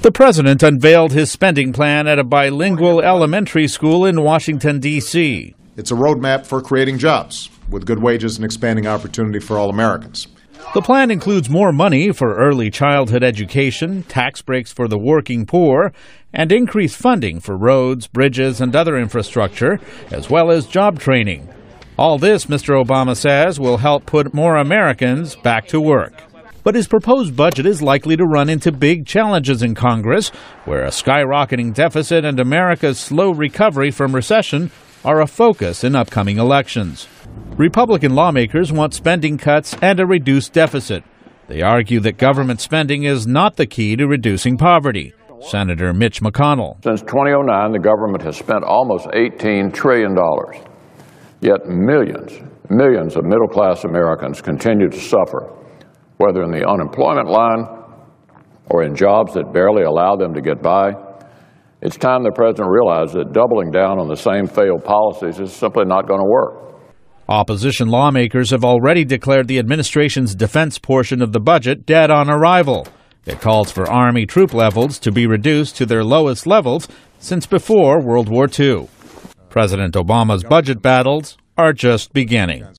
The president unveiled his spending plan at a bilingual elementary school in Washington, D.C. It's a roadmap for creating jobs with good wages and expanding opportunity for all Americans. The plan includes more money for early childhood education, tax breaks for the working poor, and increased funding for roads, bridges, and other infrastructure, as well as job training. All this, Mr. Obama says, will help put more Americans back to work. But his proposed budget is likely to run into big challenges in Congress, where a skyrocketing deficit and America's slow recovery from recession are a focus in upcoming elections. Republican lawmakers want spending cuts and a reduced deficit. They argue that government spending is not the key to reducing poverty. Senator Mitch McConnell. Since 2009, the government has spent almost $18 trillion. Yet millions of middle-class Americans continue to suffer, whether in the unemployment line or in jobs that barely allow them to get by. It's time the president realized that doubling down on the same failed policies is simply not going to work. Opposition lawmakers have already declared the administration's defense portion of the budget dead on arrival. It calls for Army troop levels to be reduced to their lowest levels since before World War II. President Obama's budget battles are just beginning.